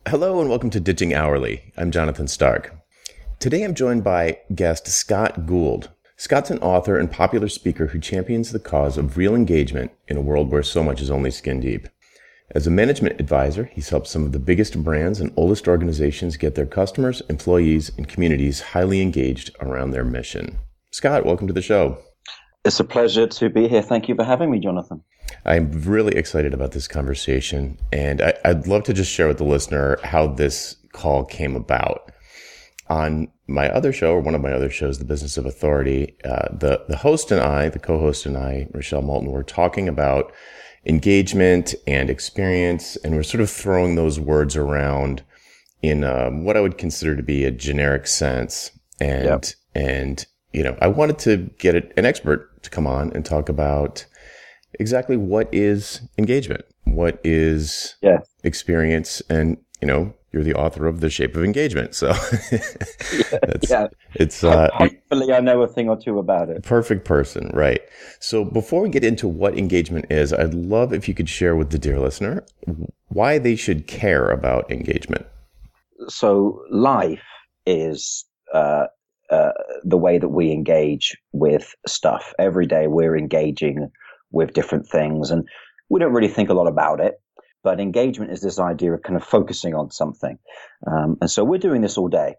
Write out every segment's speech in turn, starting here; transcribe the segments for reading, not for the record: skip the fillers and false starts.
Hello and welcome to Ditching Hourly. I'm Jonathan Stark. Today I'm joined by guest Scott Gould. Scott's an author and popular speaker who champions the cause of real engagement in a world where so much is only skin deep. As a management advisor, he's helped some of the biggest brands and oldest organizations get their customers, employees, and communities highly engaged around their mission. Scott, welcome to the show. It's a pleasure to be here. Thank you for having me, Jonathan. I'm really excited about this conversation, and I'd love to just share with the listener how this call came about. On my other show, or one of my other shows, The Business of Authority, the host and I, the co-host and I, Rochelle Moulton, were talking about engagement and experience, and we're sort of throwing those words around in what I would consider to be a generic sense. And you know, I wanted to get an expert to come on and talk about exactly what is engagement, what is experience, and you know, you're the author of The Shape of Engagement, so it's hopefully I know a thing or two about it. Perfect person, right? So before we get into what engagement is, I'd love if you could share with the dear listener why they should care about engagement. So life is the way that we engage with stuff. Every day we're engaging with different things, and we don't really think a lot about it. But engagement is this idea of kind of focusing on something. And so we're doing this all day.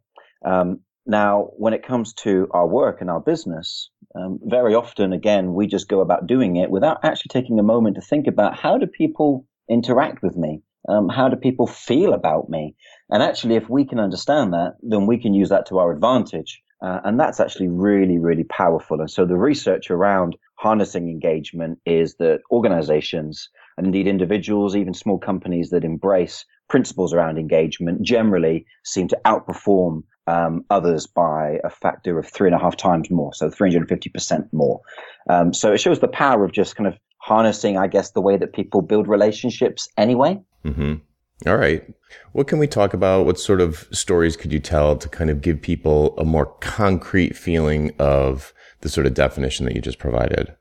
Now, when it comes to our work and our business, very often, again, we just go about doing it without actually taking a moment to think about how do people interact with me? How do people feel about me? And actually, if we can understand that, then we can use that to our advantage. And that's actually really, really powerful. And so the research around harnessing engagement is that organizations and indeed individuals, even small companies that embrace principles around engagement generally seem to outperform others by a factor of 3.5 times more, so 350% more. So it shows the power of just kind of harnessing, I guess, the way that people build relationships anyway. Mm-hmm. All right. What can we talk about? What sort of stories could you tell to kind of give people a more concrete feeling of the sort of definition that you just provided?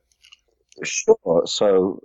Sure. So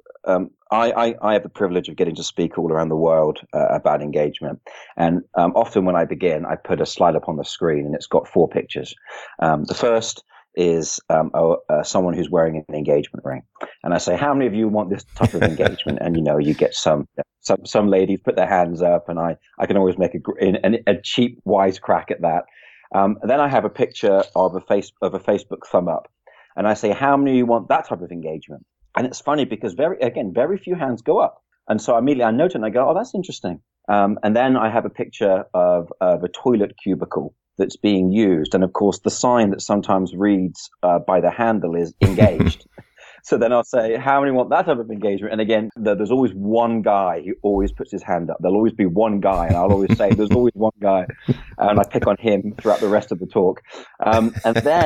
I have the privilege of getting to speak all around the world about engagement. And often when I begin, I put a slide up on the screen and it's got 4 pictures. The first is someone who's wearing an engagement ring. And I say, how many of you want this type of engagement? And, you know, you get some ladies put their hands up, and I can always make a cheap wisecrack at that. Then I have a picture of a Facebook thumb up. And I say, how many of you want that type of engagement? And it's funny because very few hands go up. And so immediately I note it and I go, oh, that's interesting. And then I have a picture of a toilet cubicle that's being used. And of course, the sign that sometimes reads by the handle is engaged. So then I'll say, how many want that type of engagement? And again, there's always one guy who always puts his hand up. There'll always be one guy. And I'll always say, there's always one guy. And I pick on him throughout the rest of the talk. And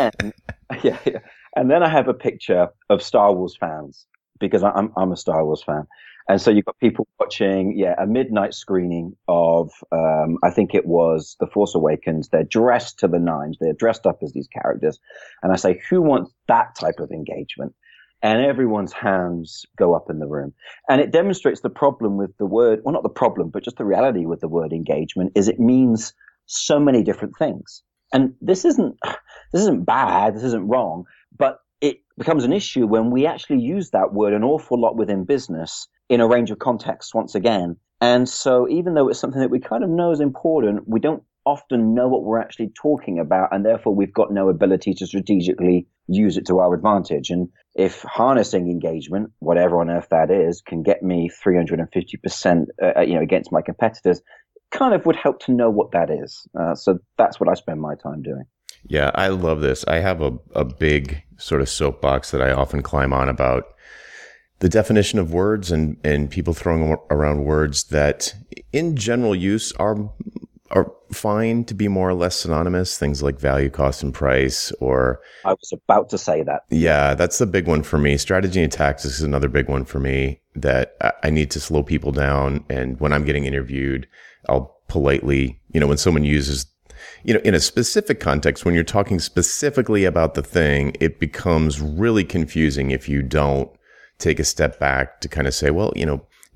then I have a picture of Star Wars fans, because I'm a Star Wars fan. And so you've got people watching, a midnight screening of, I think it was The Force Awakens. They're dressed to the nines. They're dressed up as these characters. And I say, who wants that type of engagement? And everyone's hands go up in the room. And it demonstrates the problem with the word, well, not the problem, but just the reality with the word engagement is it means so many different things. And this isn't bad, this isn't wrong, but it becomes an issue when we actually use that word an awful lot within business in a range of contexts once again. And so even though it's something that we kind of know is important, we don't often know what we're actually talking about, and therefore we've got no ability to strategically use it to our advantage. And if harnessing engagement, whatever on earth that is, can get me 350% against my competitors, kind of would help to know what that is. So that's what I spend my time doing. Yeah, I love this. I have a big sort of soapbox that I often climb on about the definition of words and people throwing around words that in general use are fine to be more or less synonymous. Things like value, cost, and price, or... I was about to say that. Yeah, that's the big one for me. Strategy and tactics is another big one for me that I need to slow people down. And when I'm getting interviewed, I'll politely, when someone uses, in a specific context, when you're talking specifically about the thing, it becomes really confusing if you don't take a step back to kind of say, well,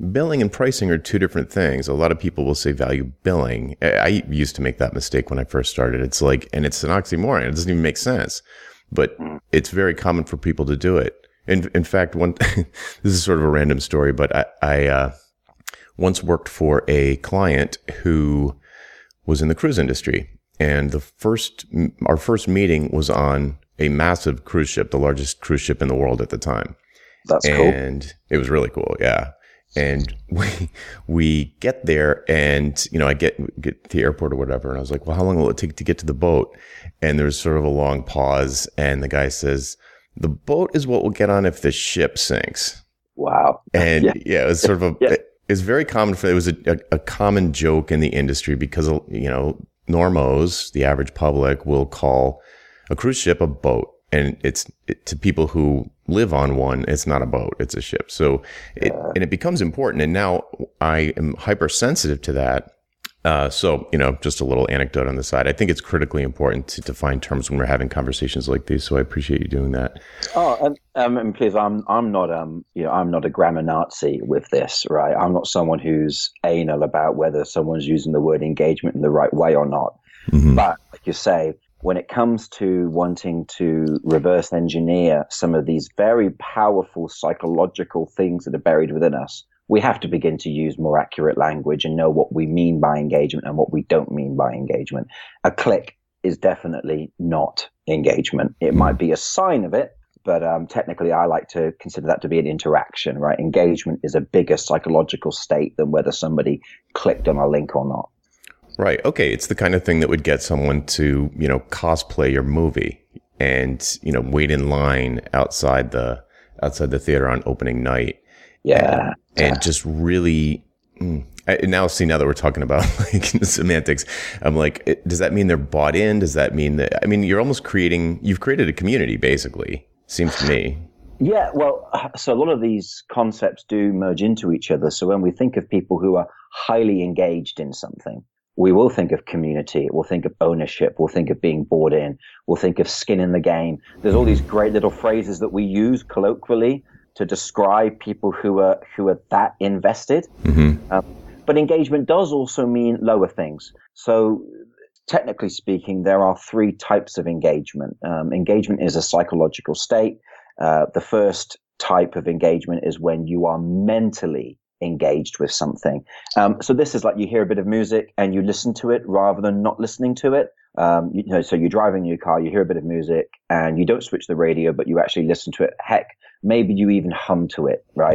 billing and pricing are two different things. A lot of people will say value billing. I used to make that mistake when I first started. It's like, and it's an oxymoron. It doesn't even make sense, but it's very common for people to do it. In fact, this is sort of a random story, but I once worked for a client who was in the cruise industry, and our first meeting was on a massive cruise ship, the largest cruise ship in the world at the time. That's cool. And it was really cool. Yeah. And we get there, and, you know, I get to the airport or whatever. And I was like, well, how long will it take to get to the boat? And there's sort of a long pause. And the guy says, the boat is what we'll get on if the ship sinks. Wow. And it was sort of it's very common it was a common joke in the industry because, you know, normos, the average public, will call a cruise ship a boat. And to people who live on one, it's not a boat, it's a ship. So it becomes important. And now I am hypersensitive to that. So, you know, just a little anecdote on the side. I think it's critically important to define terms when we're having conversations like these. So I appreciate you doing that. Oh, and please, I'm not I'm not a grammar Nazi with this, right? I'm not someone who's anal about whether someone's using the word engagement in the right way or not. Mm-hmm. But like you say, when it comes to wanting to reverse engineer some of these very powerful psychological things that are buried within us, we have to begin to use more accurate language and know what we mean by engagement and what we don't mean by engagement. A click is definitely not engagement. It might be a sign of it, but technically I like to consider that to be an interaction, right? Engagement is a bigger psychological state than whether somebody clicked on a link or not. Right. Okay. It's the kind of thing that would get someone to, you know, cosplay your movie and, you know, wait in line outside the theater on opening night. Yeah. And just really, now that we're talking about like semantics, I'm like, does that mean they're bought in? Does that mean that, I mean, you've created a community basically, seems to me. Yeah. Well, so a lot of these concepts do merge into each other. So when we think of people who are highly engaged in something, we will think of community, we'll think of ownership, we'll think of being bought in, we'll think of skin in the game. There's all these great little phrases that we use colloquially to describe people who are that invested. Mm-hmm. But engagement does also mean lower things. So technically speaking, there are three types of engagement. Engagement is a psychological state. The first type of engagement is when you are mentally engaged with something. So this is like you hear a bit of music and you listen to it rather than not listening to it. So you're driving your car, you hear a bit of music and you don't switch the radio, but you actually listen to it. Heck, maybe you even hum to it, right?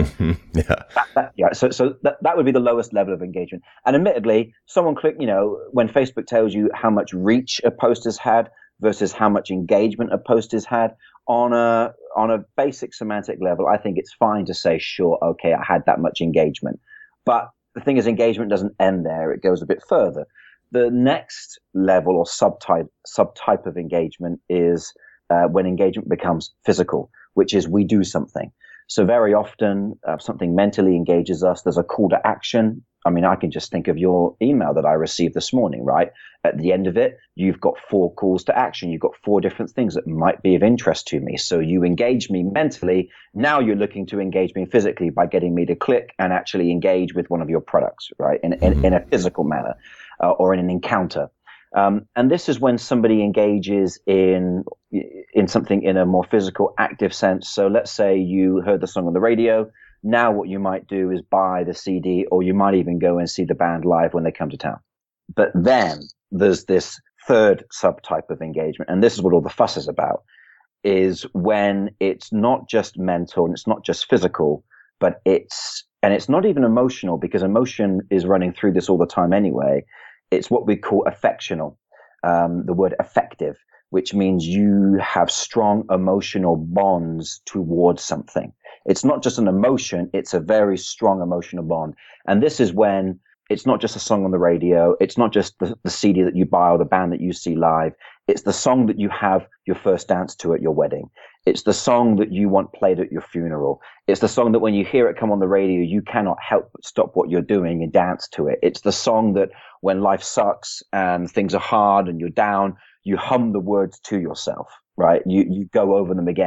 Yeah. So that would be the lowest level of engagement. And admittedly, someone when Facebook tells you how much reach a post has had versus how much engagement a post has had on a basic semantic level, I think it's fine to say, sure, okay, I had that much engagement. But the thing is, engagement doesn't end there. It goes a bit further. The next level or subtype of engagement is when engagement becomes physical, which is we do something. So very often something mentally engages us. There's a call to action. I mean, I can just think of your email that I received this morning, right? At the end of it, you've got 4 calls to action. You've got 4 different things that might be of interest to me. So you engage me mentally. Now you're looking to engage me physically by getting me to click and actually engage with one of your products, right? In a physical manner or in an encounter. And this is when somebody engages in something in a more physical, active sense. So let's say you heard the song on the radio. Now what you might do is buy the CD, or you might even go and see the band live when they come to town. But then there's this third subtype of engagement, and this is what all the fuss is about, is when it's not just mental and it's not just physical, but it's not even emotional, because emotion is running through this all the time anyway. It's what we call affectional, the word affective, which means you have strong emotional bonds towards something. It's not just an emotion, it's a very strong emotional bond. And this is when it's not just a song on the radio, it's not just the CD that you buy or the band that you see live, it's the song that you have your first dance to at your wedding. It's the song that you want played at your funeral. It's the song that when you hear it come on the radio, you cannot help but stop what you're doing and dance to it. It's the song that when life sucks and things are hard and you're down, you hum the words to yourself, right? You go over them again.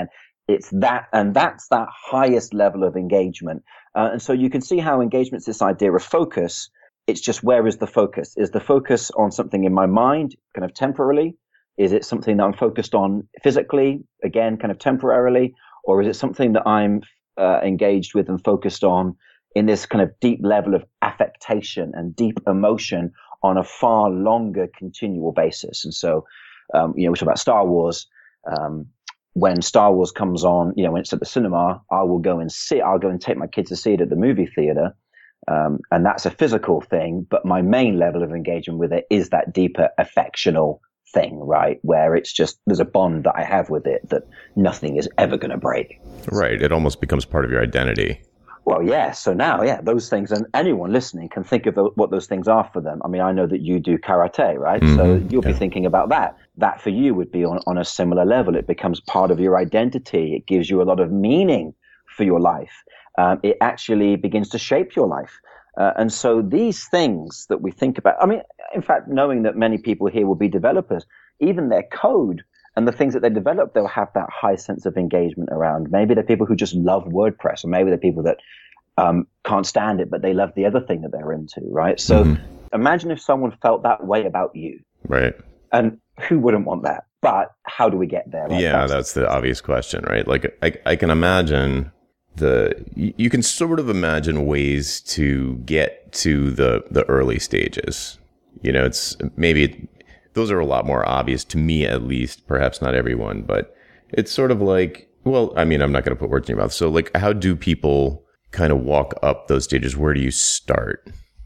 it's that, and that's that highest level of engagement. And so you can see how engagement's this idea of focus. It's just, where is the focus? Is the focus on something in my mind, kind of temporarily? Is it something that I'm focused on physically, again, kind of temporarily? Or is it something that I'm engaged with and focused on in this kind of deep level of affectation and deep emotion on a far longer continual basis? And so, we talk about Star Wars. When Star Wars comes on, when it's at the cinema, I'll go and take my kids to see it at the movie theater. And that's a physical thing, but my main level of engagement with it is that deeper affectional thing, right? Where it's just, there's a bond that I have with it that nothing is ever going to break. Right. It almost becomes part of your identity. Well, yeah. So now, those things, and anyone listening can think of what those things are for them. I mean, I know that you do karate, right? Mm-hmm. So you'll be thinking about that. That for you would be on a similar level. It becomes part of your identity. It gives you a lot of meaning for your life. It actually begins to shape your life. And so these things that we think about, I mean, in fact, knowing that many people here will be developers, even their code and the things that they develop, they'll have that high sense of engagement around. Maybe they're people who just love WordPress, or maybe they're people that can't stand it, but they love the other thing that they're into, right? So imagine if someone felt that way about you. Right. And who wouldn't want that? But how do we get there? Like, that's the obvious question, right? Like I can imagine you can sort of imagine ways to get to the early stages. It's maybe those are a lot more obvious to me, at least, perhaps not everyone, but it's sort of like, well, I mean, I'm not going to put words in your mouth. So like, how do people kind of walk up those stages? Where do you start?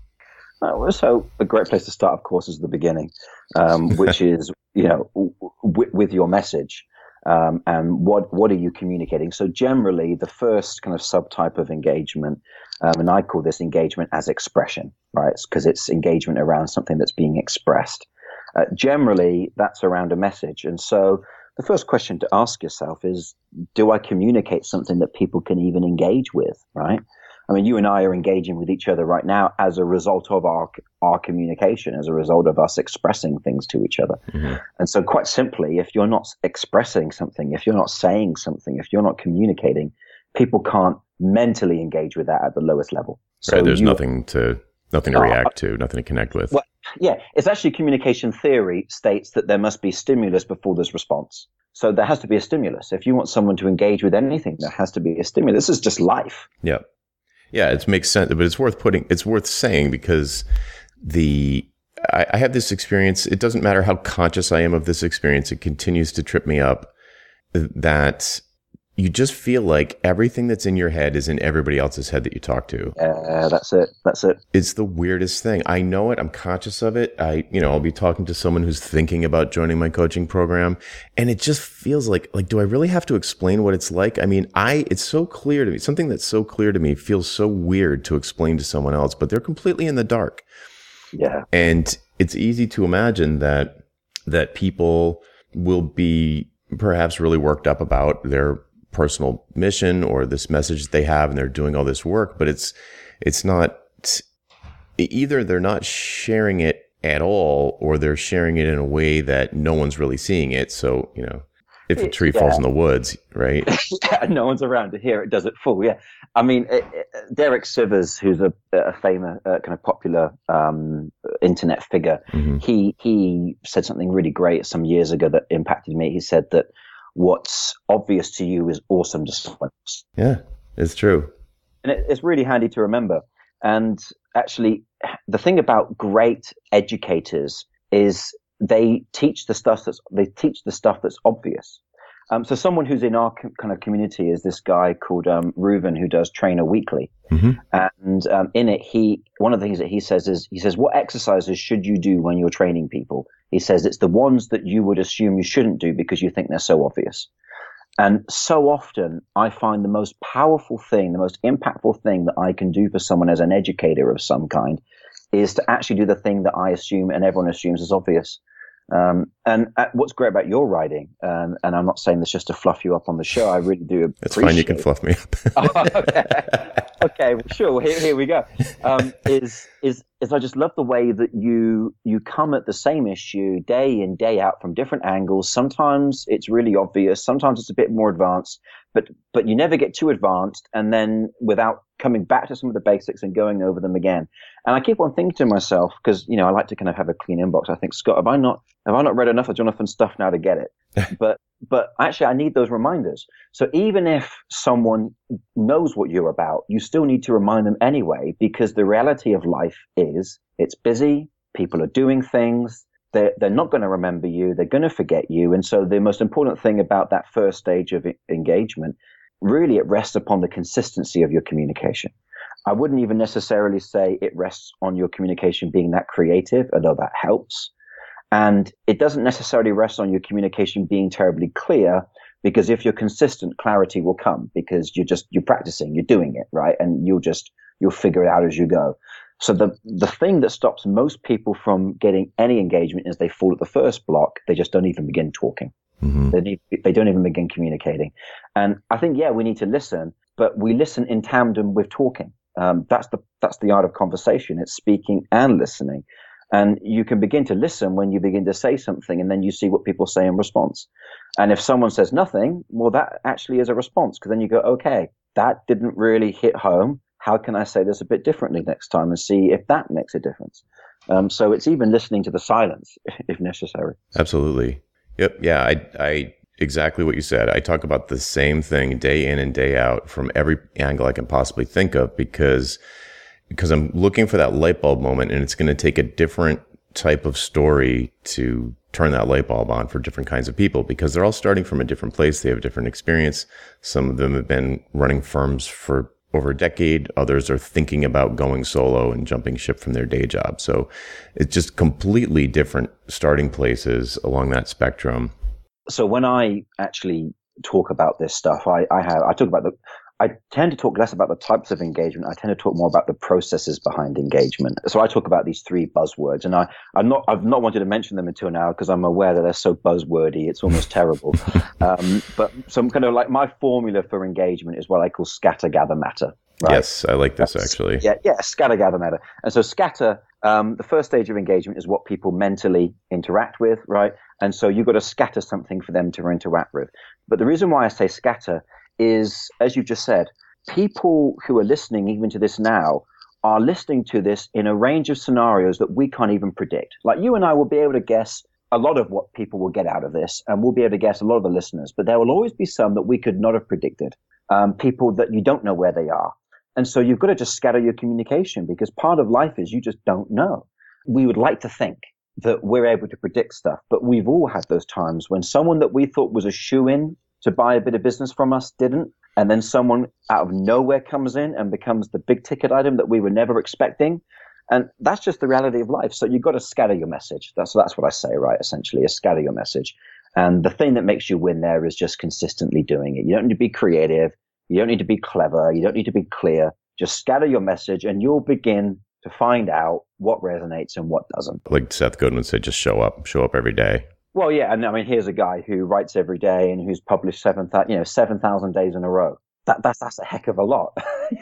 So a great place to start, of course, is the beginning, which is, with your message. And what are you communicating? So generally, the first kind of subtype of engagement, and I call this engagement as expression, right? Because it's engagement around something that's being expressed. Generally, that's around a message. And so the first question to ask yourself is, do I communicate something that people can even engage with, right? I mean, you and I are engaging with each other right now as a result of our communication, as a result of us expressing things to each other. Mm-hmm. And so quite simply, if you're not expressing something, if you're not saying something, if you're not communicating, people can't mentally engage with that at the lowest level. So right, there's nothing to react to, nothing to connect with. Well, yeah, it's actually communication theory states that there must be stimulus before there's response. So there has to be a stimulus. If you want someone to engage with anything, there has to be a stimulus. This is just life. Yeah. Yeah, it makes sense, but it's worth saying, because I have this experience. It doesn't matter how conscious I am of this experience. It continues to trip me up that you just feel like everything that's in your head is in everybody else's head that you talk to. That's it. It's the weirdest thing. I know it. I'm conscious of it. I'll be talking to someone who's thinking about joining my coaching program, and it just feels like, do I really have to explain what it's like? I mean, it's so clear to me. Something that's so clear to me feels so weird to explain to someone else, but they're completely in the dark. Yeah. And it's easy to imagine that people will be perhaps really worked up about their personal mission or this message that they have, and they're doing all this work, but it's not, either they're not sharing it at all, or they're sharing it in a way that no one's really seeing it. So, if a tree falls in the woods, right? No one's around to hear it, does it fall? Yeah. I mean, Derek Sivers, who's a famous, kind of popular internet figure, mm-hmm. he said something really great some years ago that impacted me. He said that what's obvious to you is awesome to someone else. Yeah, it's true. And it's really handy to remember. And actually, the thing about great educators is they teach the stuff that's obvious. So someone who's in our kind of community is this guy called Reuven, who does Trainer Weekly. Mm-hmm. And in it, one of the things that he says, what exercises should you do when you're training people? He says it's the ones that you would assume you shouldn't do because you think they're so obvious. And so often I find the most powerful thing, the most impactful thing that I can do for someone as an educator of some kind is to actually do the thing that I assume and everyone assumes is obvious. And what's great about your writing, and I'm not saying this just to fluff you up on the show, I really do appreciate. It's fine, you can fluff me up. Oh, okay, well, sure. Here we go. Is I just love the way that you come at the same issue day in, day out from different angles. Sometimes it's really obvious, sometimes it's a bit more advanced, but you never get too advanced, and then without coming back to some of the basics and going over them again. And I keep on thinking to myself, because I like to kind of have a clean inbox. I think, Scott, have I not read enough of Jonathan's stuff now to get it? But actually, I need those reminders. So even if someone knows what you're about, you still need to remind them anyway, because the reality of life is it's busy. People are doing things. They're not going to remember you. They're going to forget you. And so the most important thing about that first stage of engagement, really, it rests upon the consistency of your communication. I wouldn't even necessarily say it rests on your communication being that creative, although that helps. And it doesn't necessarily rest on your communication being terribly clear, because if you're consistent, clarity will come, because you're practicing, you're doing it, right? And you'll figure it out as you go. So the thing that stops most people from getting any engagement is they fall at the first block. They just don't even begin talking. Mm-hmm. They don't even begin communicating. And I think, we need to listen, but we listen in tandem with talking. That's the art of conversation. It's speaking and listening. And you can begin to listen when you begin to say something, and then you see what people say in response. And if someone says nothing, well, that actually is a response, because then you go, okay, that didn't really hit home. How can I say this a bit differently next time, and see if that makes a difference? So it's even listening to the silence if necessary. Absolutely. Yep. Yeah. I exactly what you said. I talk about the same thing day in and day out from every angle I can possibly think of, because I'm looking for that light bulb moment, and it's going to take a different type of story to turn that light bulb on for different kinds of people, because they're all starting from a different place. They have a different experience. Some of them have been running firms for over a decade. Others are thinking about going solo and jumping ship from their day job. So it's just completely different starting places along that spectrum. So when I actually talk about this stuff, I tend to talk less about the types of engagement. I tend to talk more about the processes behind engagement. So I talk about these three buzzwords, and I've not wanted to mention them until now, because I'm aware that they're so buzzwordy, it's almost terrible. But some kind of like my formula for engagement is what I call scatter, gather, matter. Right? Yes, I like this actually. Yeah, scatter, gather, matter. And so scatter, the first stage of engagement is what people mentally interact with, right? And so you've got to scatter something for them to interact with. But the reason why I say scatter is, as you just said, people who are listening even to this now are listening to this in a range of scenarios that we can't even predict. Like you and I will be able to guess a lot of what people will get out of this, and we'll be able to guess a lot of the listeners, but there will always be some that we could not have predicted, people that you don't know where they are. And so you've got to just scatter your communication, because part of life is you just don't know. We would like to think that we're able to predict stuff, but we've all had those times when someone that we thought was a shoo-in to buy a bit of business from us didn't, and then someone out of nowhere comes in and becomes the big ticket item that we were never expecting. And that's just the reality of life. So you've got to scatter your message. That's what I say, right? Essentially, is scatter your message. And the thing that makes you win there is just consistently doing it. You don't need to be creative. You don't need to be clever. You don't need to be clear. Just scatter your message, and you'll begin to find out what resonates and what doesn't. Like Seth Godin said, just show up every day. Well, yeah, and I mean, here's a guy who writes every day and who's published 7,000 days in a row. That's a heck of a lot.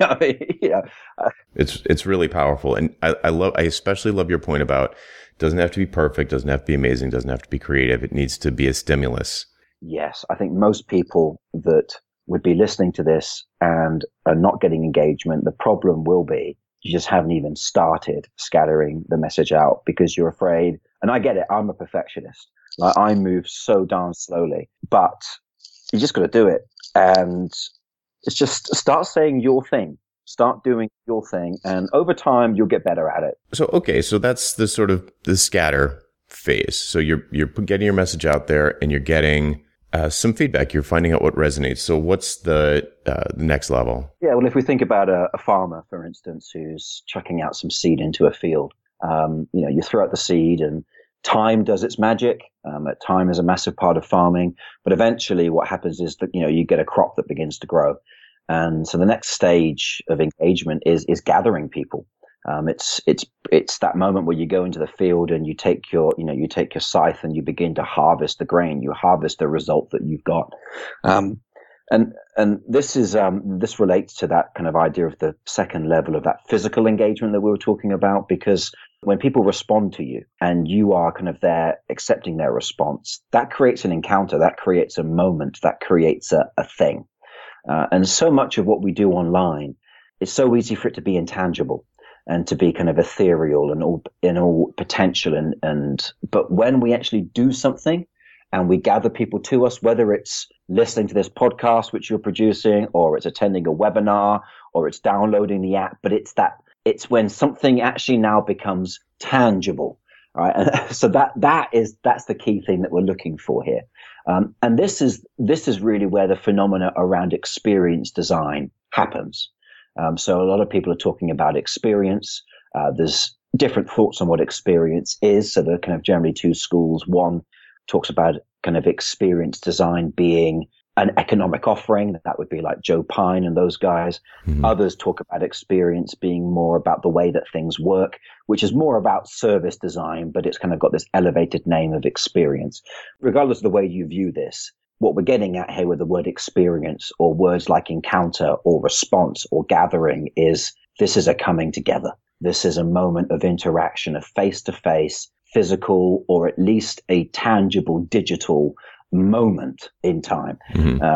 It's really powerful, and I especially love your point about doesn't have to be perfect, doesn't have to be amazing, doesn't have to be creative. It needs to be a stimulus. Yes, I think most people that would be listening to this and are not getting engagement, the problem will be you just haven't even started scattering the message out because you're afraid. And I get it. I'm a perfectionist. Like I move so darn slowly, but you just got to do it. And it's just start saying your thing, start doing your thing. And over time, you'll get better at it. So that's the sort of the scatter phase. So you're getting your message out there and you're getting some feedback. You're finding out what resonates. So what's the next level? Yeah, well, if we think about a farmer, for instance, who's chucking out some seed into a field, you throw out the seed and time does its magic. Time is a massive part of farming, but eventually what happens is that, you get a crop that begins to grow. And so the next stage of engagement is gathering people. It's that moment where you go into the field and you take your scythe and you begin to harvest the grain. You harvest the result that you've got. And this relates to that kind of idea of the second level of that physical engagement that we were talking about, because when people respond to you and you are kind of there accepting their response, that creates an encounter, that creates a moment, that creates a thing. And so much of what we do online, it's so easy for it to be intangible and to be kind of ethereal and all potential. But when we actually do something and we gather people to us, whether it's listening to this podcast, which you're producing, or it's attending a webinar, or it's downloading the app, but it's when something actually now becomes tangible. Right. And so that's the key thing that we're looking for here. And this is really where the phenomena around experience design happens. So a lot of people are talking about experience. There's different thoughts on what experience is. So there are kind of generally two schools. One talks about kind of experience design being an economic offering. That would be like Joe Pine and those guys. Mm-hmm. Others talk about experience being more about the way that things work, which is more about service design, but it's kind of got this elevated name of experience. Regardless of the way you view this, what we're getting at here with the word experience or words like encounter or response or gathering is this is a coming together. This is a moment of interaction, a face-to-face, physical, or at least a tangible digital moment in time. Mm-hmm.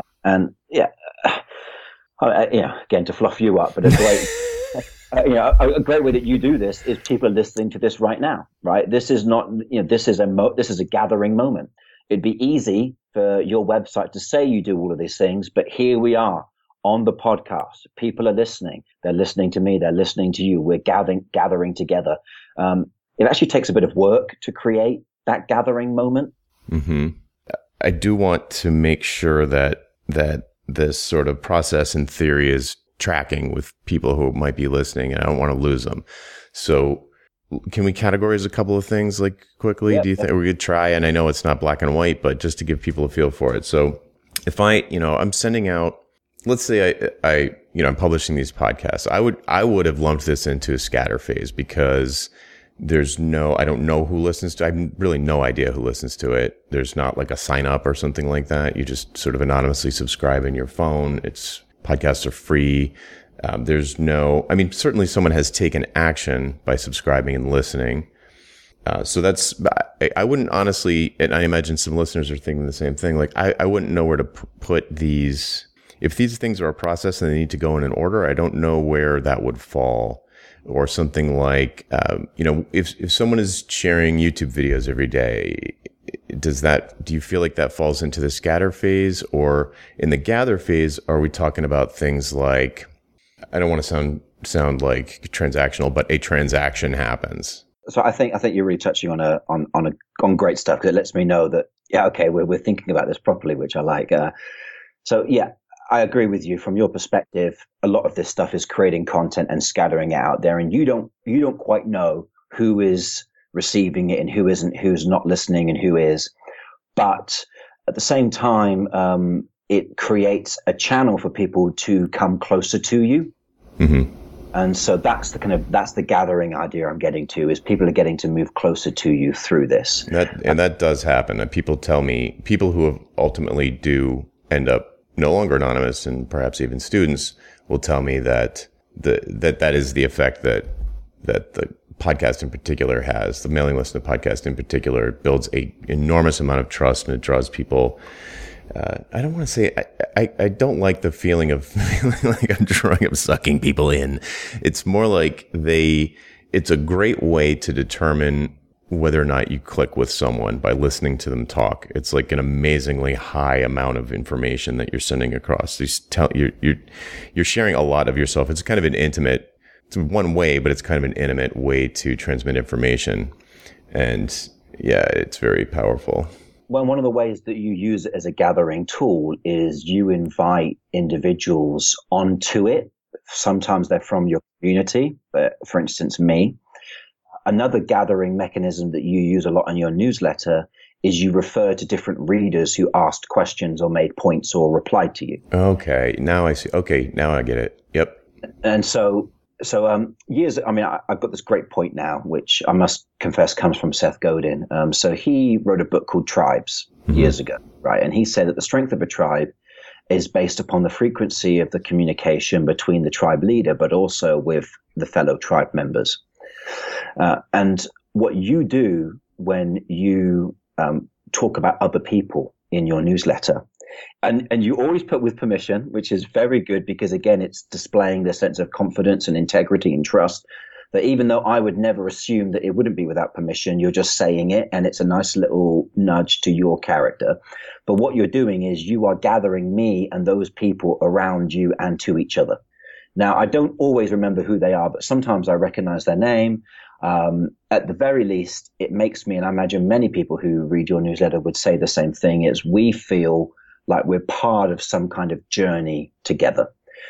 Again, to fluff you up, but a great, a great way that you do this is people are listening to this right now, right? This is not, this is a gathering moment. It'd be easy for your website to say you do all of these things, but here we are on the podcast. People are listening. They're listening to me. They're listening to you. We're gathering together. It actually takes a bit of work to create that gathering moment. Mm-hmm. I do want to make sure that this sort of process in theory is tracking with people who might be listening, and I don't want to lose them. So can we categorize a couple of things like quickly? Yep. Do you think we could try? And I know it's not black and white, but just to give people a feel for it. So if I'm sending out, let's say I'm publishing these podcasts, I would have lumped this into a scatter phase because I don't know who listens to it. I have really no idea who listens to it. There's not like a sign up or something like that. You just sort of anonymously subscribe in your phone. Podcasts are free. Certainly someone has taken action by subscribing and listening. I wouldn't honestly, and I imagine some listeners are thinking the same thing. Like I wouldn't know where to put these. If these things are a process and they need to go in an order, I don't know where that would fall. Or something like, if someone is sharing YouTube videos every day, do you feel like that falls into the scatter phase? Or in the gather phase, are we talking about things like, I don't want to sound like transactional, but a transaction happens? So I think you're really touching on great stuff, because it lets me know that, we're thinking about this properly, which I like. I agree with you. From your perspective, a lot of this stuff is creating content and scattering it out there, and you don't quite know who is receiving it and who isn't, who's not listening and who is. But at the same time, it creates a channel for people to come closer to you. Mm-hmm. And so that's the gathering idea I'm getting to, is people are getting to move closer to you through this. That does happen. And people tell me, people who have ultimately do end up no longer anonymous, and perhaps even students will tell me that that is the effect that the podcast in particular has. The mailing list of the podcast in particular builds a enormous amount of trust, and it draws people. I don't want to say I don't like the feeling of like I'm sucking people in. It's more like it's a great way to determine whether or not you click with someone by listening to them talk. It's like an amazingly high amount of information that you're sending across. You're sharing a lot of yourself. It's kind of it's one way, but it's kind of an intimate way to transmit information. And it's very powerful. Well, one of the ways that you use it as a gathering tool is you invite individuals onto it. Sometimes they're from your community, but for instance, me. Another gathering mechanism that you use a lot in your newsletter is you refer to different readers who asked questions or made points or replied to you. Okay, now I see. Okay, now I get it. Yep. And so years, I've got this great point now, which I must confess comes from Seth Godin. So he wrote a book called Tribes years ago, right? And he said that the strength of a tribe is based upon the frequency of the communication between the tribe leader, but also with the fellow tribe members. And what you do when you talk about other people in your newsletter, and you always put with permission, which is very good because, again, it's displaying the sense of confidence and integrity and trust that even though I would never assume that it wouldn't be without permission, you're just saying it, and it's a nice little nudge to your character. But what you're doing is you are gathering me and those people around you and to each other. Now, I don't always remember who they are, but sometimes I recognize their name. At the very least, it makes me, and I imagine many people who read your newsletter would say the same thing, is we feel like we're part of some kind of journey together.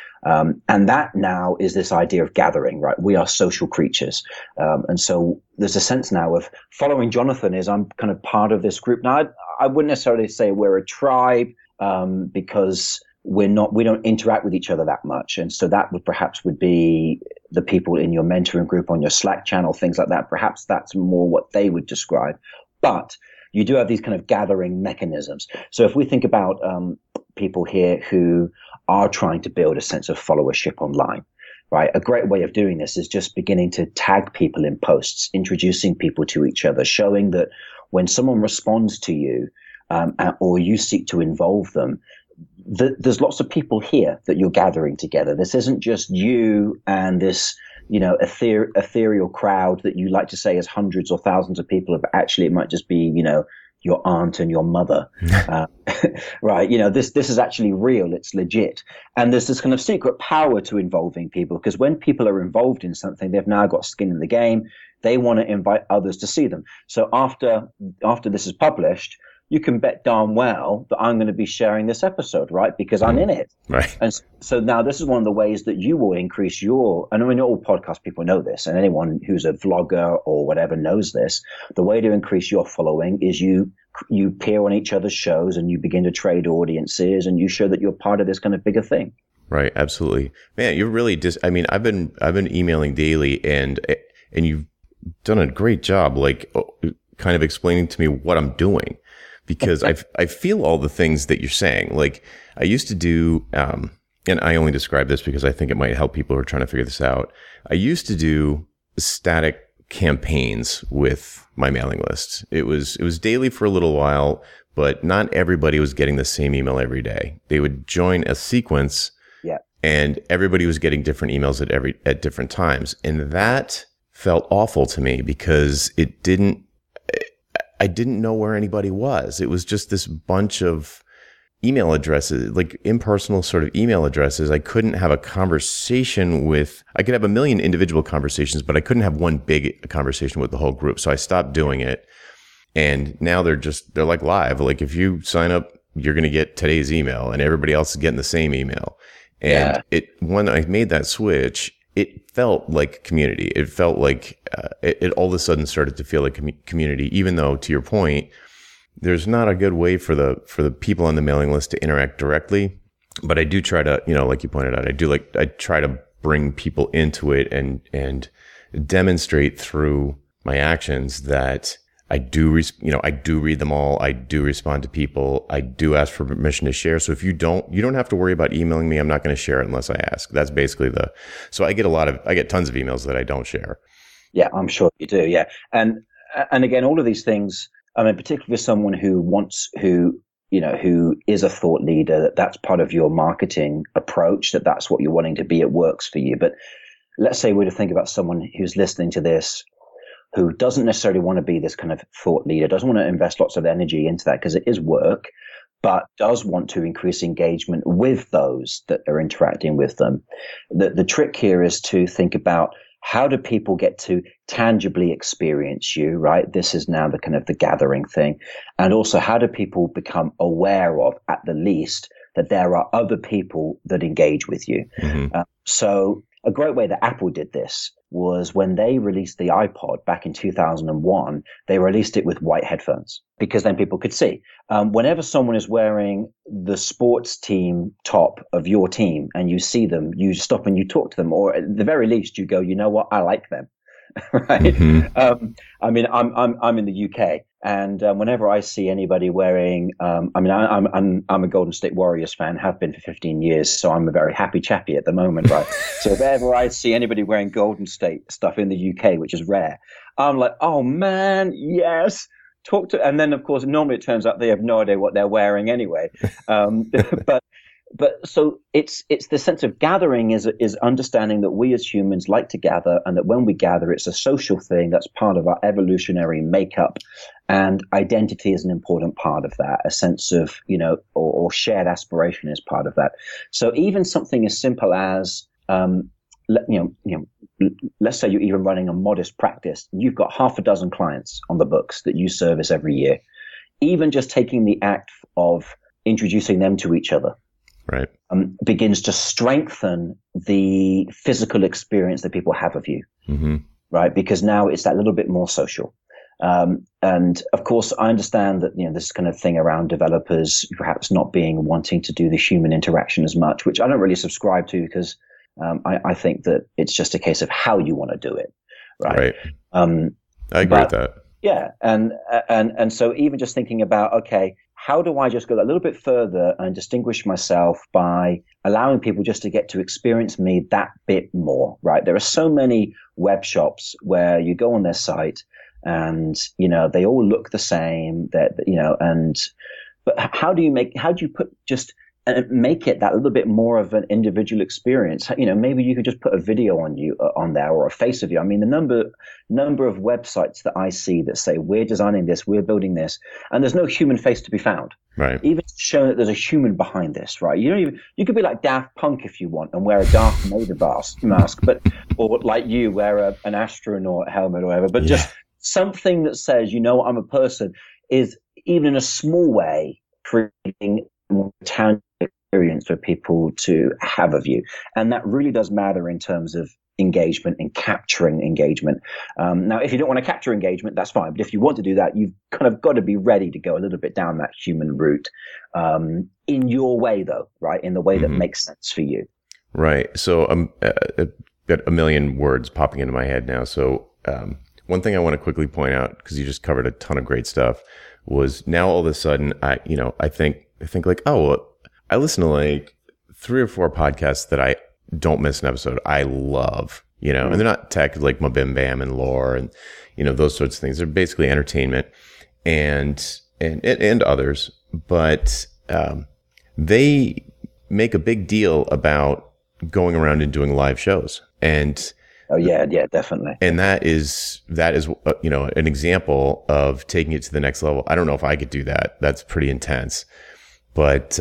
And that now is this idea of gathering, right? We are social creatures. And so there's a sense now of following Jonathan is I'm kind of part of this group. Now, I wouldn't necessarily say we're a tribe, because we don't interact with each other that much. And so that would be the people in your mentoring group, on your Slack channel, things like that. Perhaps that's more what they would describe. But you do have these kind of gathering mechanisms. So if we think about people here who are trying to build a sense of followership online, right? A great way of doing this is just beginning to tag people in posts, introducing people to each other, showing that when someone responds to you or you seek to involve them, there's lots of people here that you're gathering together. This isn't just you and this, ethereal crowd that you like to say is hundreds or thousands of people, but actually it might just be, your aunt and your mother, right? This is actually real. It's legit. And there's this kind of secret power to involving people, because when people are involved in something, they've now got skin in the game. They want to invite others to see them. So after this is published, you can bet darn well that I'm going to be sharing this episode, right? Because I'm in it. Right. And so now this is one of the ways that you will increase and I mean, all podcast people know this, and anyone who's a vlogger or whatever knows this. The way to increase your following is you appear on each other's shows and you begin to trade audiences and you show that you're part of this kind of bigger thing. Right. Absolutely. Man, you're really I've been emailing daily and you've done a great job, like kind of explaining to me what I'm doing. Because I feel all the things that you're saying. Like I used to do, and I only describe this because I think it might help people who are trying to figure this out. I used to do static campaigns with my mailing list. It was daily for a little while, but not everybody was getting the same email every day. They would join a sequence, and everybody was getting different emails at different times, and that felt awful to me because I didn't know where anybody was. It was just this bunch of email addresses, like impersonal sort of email addresses. I couldn't have a conversation I could have a million individual conversations, but I couldn't have one big conversation with the whole group. So I stopped doing it. And now they're like live. Like if you sign up, you're going to get today's email and everybody else is getting the same email. And when I made that switch, it felt like community. It felt like it all of a sudden started to feel like community, even though, to your point, there's not a good way for the people on the mailing list to interact directly. But I do try to, like you pointed out, I try to bring people into it and demonstrate through my actions that I do read them all. I do respond to people. I do ask for permission to share. So if you don't have to worry about emailing me. I'm not going to share it unless I ask. That's basically so I get tons of emails that I don't share. Yeah, I'm sure you do. Yeah. And again, all of these things, I mean, particularly for someone who is a thought leader, that's part of your marketing approach, that's what you're wanting to be. It works for you. But let's say we're to think about someone who's listening to this, who doesn't necessarily want to be this kind of thought leader, doesn't want to invest lots of energy into that because it is work, but does want to increase engagement with those that are interacting with them. The trick here is to think about how do people get to tangibly experience you, right? This is now the kind of the gathering thing. And also, how do people become aware of, at the least, that there are other people that engage with you? Mm-hmm. a great way that Apple did this was when they released the iPod back in 2001, they released it with white headphones because then people could see. Whenever someone is wearing the sports team top of your team and you see them, you stop and you talk to them, or at the very least you go, you know what, I like them. Right. Mm-hmm. I mean, I'm in the UK, and whenever I see anybody wearing, I'm a Golden State Warriors fan, have been for 15 years, so I'm a very happy chappy at the moment, right? So if ever I see anybody wearing Golden State stuff in the UK, which is rare, I'm like, oh man, yes. Talk to, and then of course, normally it turns out they have no idea what they're wearing anyway. But so it's the sense of gathering is understanding that we as humans like to gather, and that when we gather, it's a social thing that's part of our evolutionary makeup, and identity is an important part of that. A sense of, or shared aspiration is part of that. So even something as simple as let's say you're even running a modest practice, you've got half a dozen clients on the books that you service every year. Even just taking the act of introducing them to each other, right, begins to strengthen the physical experience that people have of you, mm-hmm. right? Because now it's that little bit more social. And of course, I understand that, this kind of thing around developers perhaps not wanting to do the human interaction as much, which I don't really subscribe to, because I think that it's just a case of how you want to do it, right? I agree with that. Yeah, and so even just thinking about, okay, how do I just go that little bit further and distinguish myself by allowing people just to get to experience me that bit more, right? There are so many web shops where you go on their site and, they all look the same, but how do you put just and make it that little bit more of an individual experience? Maybe you could just put a video on there, or a face of you. I mean, the number of websites that I see that say we're designing this, we're building this, and there's no human face to be found. Right. Even to show that there's a human behind this, right? You could be like Daft Punk if you want and wear a Darth Vader mask, or like you wear an astronaut helmet or whatever. But just something that says, I'm a person, is even in a small way creating more tangible experience for people to have of you. And that really does matter in terms of engagement and capturing engagement. Now, if you don't want to capture engagement, that's fine. But if you want to do that, you've kind of got to be ready to go a little bit down that human route, in your way, though, right? In the way that makes sense for you. Right. So I've got a million words popping into my head now. So one thing I want to quickly point out, because you just covered a ton of great stuff, was now all of a sudden I think like, oh, well, I listen to like 3 or 4 podcasts that I don't miss an episode. I love, and they're not tech like Mabim Bam and Lore and, those sorts of things. They're basically entertainment and others, but they make a big deal about going around and doing live shows. And oh yeah, definitely. And that is an example of taking it to the next level. I don't know if I could do that. That's pretty intense. But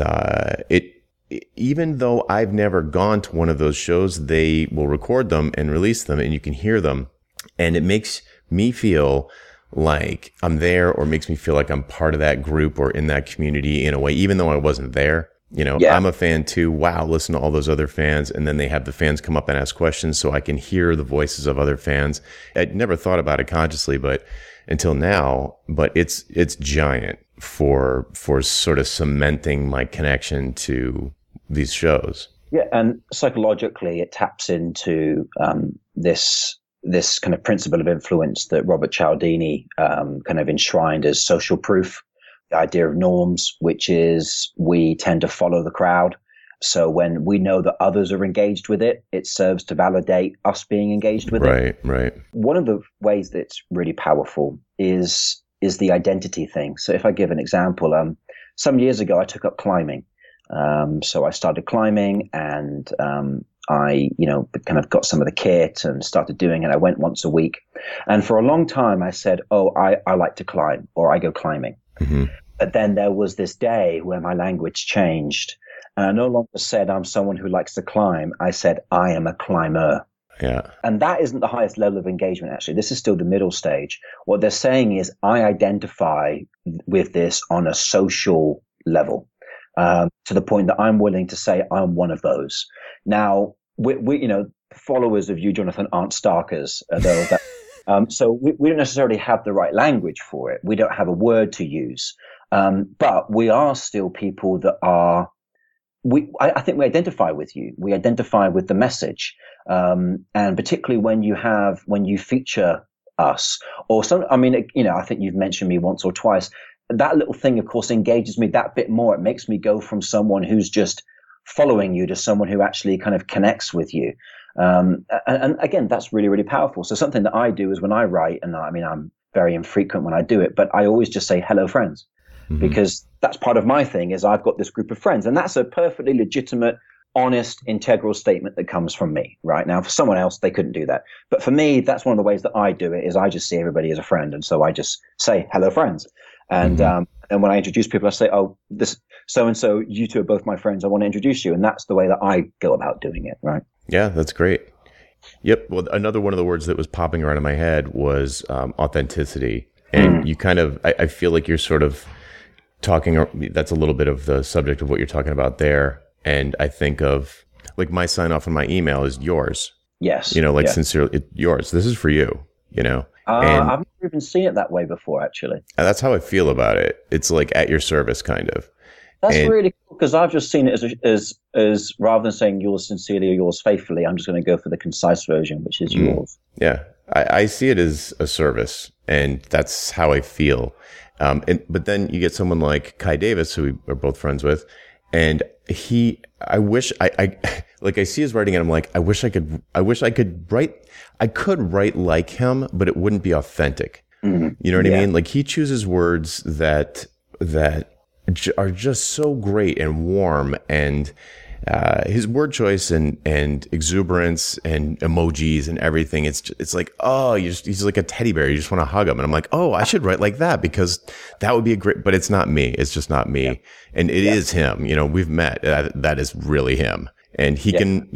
even though I've never gone to one of those shows, they will record them and release them, and you can hear them, and it makes me feel like I'm there, or makes me feel like I'm part of that group or in that community in a way, even though I wasn't there. I'm a fan too. Wow, listen to all those other fans. And then they have the fans come up and ask questions so I can hear the voices of other fans. I'd never thought about it consciously, but until now, but it's giant for sort of cementing my connection to these shows. Yeah. And psychologically, it taps into this kind of principle of influence that Robert Cialdini kind of enshrined as social proof. The idea of norms, which is we tend to follow the crowd. So when we know that others are engaged with it, it serves to validate us being engaged with it. Right. One of the ways that's really powerful is the identity thing. So if I give an example, some years ago, I took up climbing. So I started climbing, and I, kind of got some of the kit and started doing it. I went once a week. And for a long time, I said, oh, I like to climb, or I go climbing. Mm-hmm. But then there was this day where my language changed. And I no longer said I'm someone who likes to climb. I said I am a climber. Yeah. And that isn't the highest level of engagement, actually. This is still the middle stage. What they're saying is I identify with this on a social level, to the point that I'm willing to say I'm one of those. Now, we followers of you, Jonathan, aren't stalkers. So we don't necessarily have the right language for it. We don't have a word to use. But we are still people that are, I think we identify with you. We identify with the message. And particularly when you feature us or I think you've mentioned me once or twice. That little thing, of course, engages me that bit more. It makes me go from someone who's just following you to someone who actually kind of connects with you. And again, that's really, really powerful. So something that I do is when I write, and I'm very infrequent when I do it, but I always just say, hello, friends, because that's part of my thing is I've got this group of friends, and that's a perfectly legitimate, honest, integral statement that comes from me. Right now, for someone else, they couldn't do that. But for me, that's one of the ways that I do it is I just see everybody as a friend. And so I just say, hello, friends. And when I introduce people, I say, oh, this so-and-so, you two are both my friends. I want to introduce you. And that's the way that I go about doing it. Right. Yeah, that's great. Yep. Well, another one of the words that was popping around in my head was authenticity. And you kind of, I feel like you're sort of talking, that's a little bit of the subject of what you're talking about there. And I think of like my sign off on my email is yours. Yes. Sincerely, yours. This is for you, And I've never even seen it that way before, actually. And that's how I feel about it. It's like at your service, kind of. That's really cool because I've just seen it as rather than saying yours sincerely or yours faithfully, I'm just going to go for the concise version, which is yours. Yeah, I see it as a service, and that's how I feel. But then you get someone like Kai Davis, who we are both friends with, and I wish I see his writing, and I'm like, I wish I could write like him, but it wouldn't be authentic. You know what I mean? Like he chooses words that are just so great and warm, and his word choice and exuberance and emojis and everything. It's like, oh, he's like a teddy bear. You just want to hug him. And I'm like, oh, I should write like that because that would be but it's not me. It's just not me. Yeah. And it is him. We've met. That is really him. And he can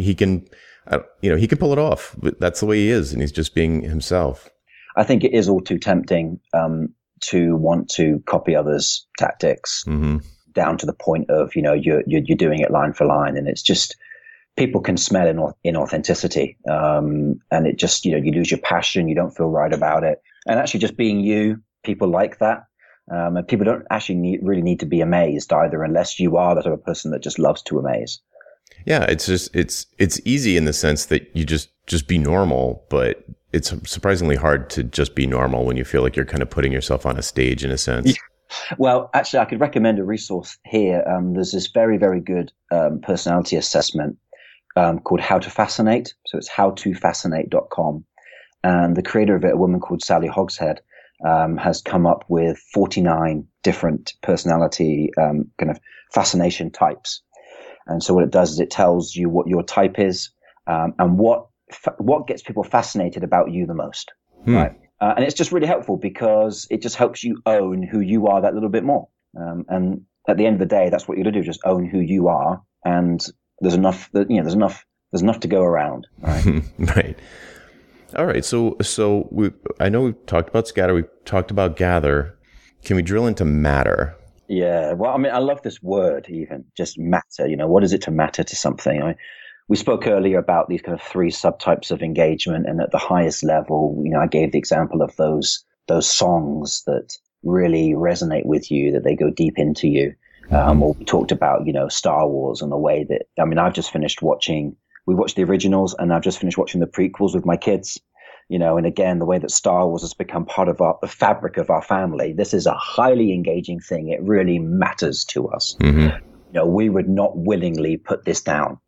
pull it off. That's the way he is. And he's just being himself. I think it is all too tempting, to want to copy others' tactics down to the point of, you're doing it line for line. And it's just, people can smell inauthenticity. And it just, you lose your passion. You don't feel right about it. And actually just being you, people like that. And people don't actually really need to be amazed either, unless you are the sort of person that just loves to amaze. Yeah. It's just, it's easy in the sense that you just be normal, but it's surprisingly hard to just be normal when you feel like you're kind of putting yourself on a stage in a sense. Yeah. Well, actually, I could recommend a resource here. There's this very, very good personality assessment called How to Fascinate. So it's howtofascinate.com. And the creator of it, a woman called Sally Hogshead, has come up with 49 different personality kind of fascination types. And so what it does is it tells you what your type is and what gets people fascinated about you the most, right? And it's just really helpful because it just helps you own who you are that little bit more. And at the end of the day, that's what you're going to do: just own who you are. And there's enough to go around, right? Right. All right. So I know we've talked about scatter. We've talked about gather. Can we drill into matter? Yeah. Well, I love this word, even just matter. What is it to matter to something? We spoke earlier about these kind of 3 subtypes of engagement, and at the highest level, I gave the example of those songs that really resonate with you, that they go deep into you. Or we talked about, Star Wars and the way that, I've just finished we watched the originals, and I've just finished watching the prequels with my kids, and again, the way that Star Wars has become part of the fabric of our family. This is a highly engaging thing. It really matters to us. We would not willingly put this down.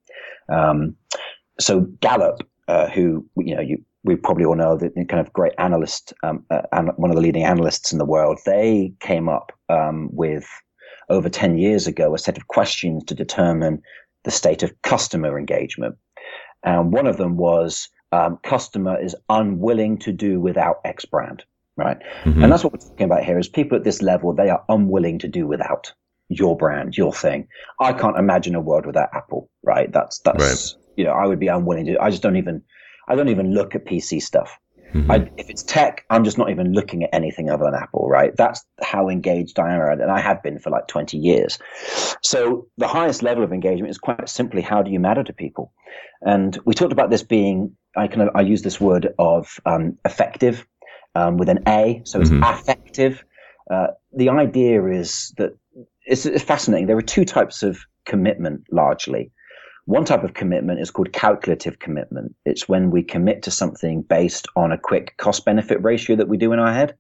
So Gallup, who, we probably all know, the kind of great analyst, and one of the leading analysts in the world, they came up with, over 10 years ago, a set of questions to determine the state of customer engagement. And one of them was, customer is unwilling to do without X brand, right? And that's what we're talking about here is people at this level, they are unwilling to do without your brand, your thing. I can't imagine a world without Apple, right? That's right. I would be unwilling to. I don't even look at PC stuff. If it's tech, I'm just not even looking at anything other than Apple, right? That's how engaged I am, and I have been for like 20 years. So the highest level of engagement is quite simply, how do you matter to people? And we talked about this being, I use this word of effective with an A, so it's affective. The idea is that it's fascinating. There are two types of commitment, largely. One type of commitment is called calculative commitment. It's when we commit to something based on a quick cost-benefit ratio that we do in our head.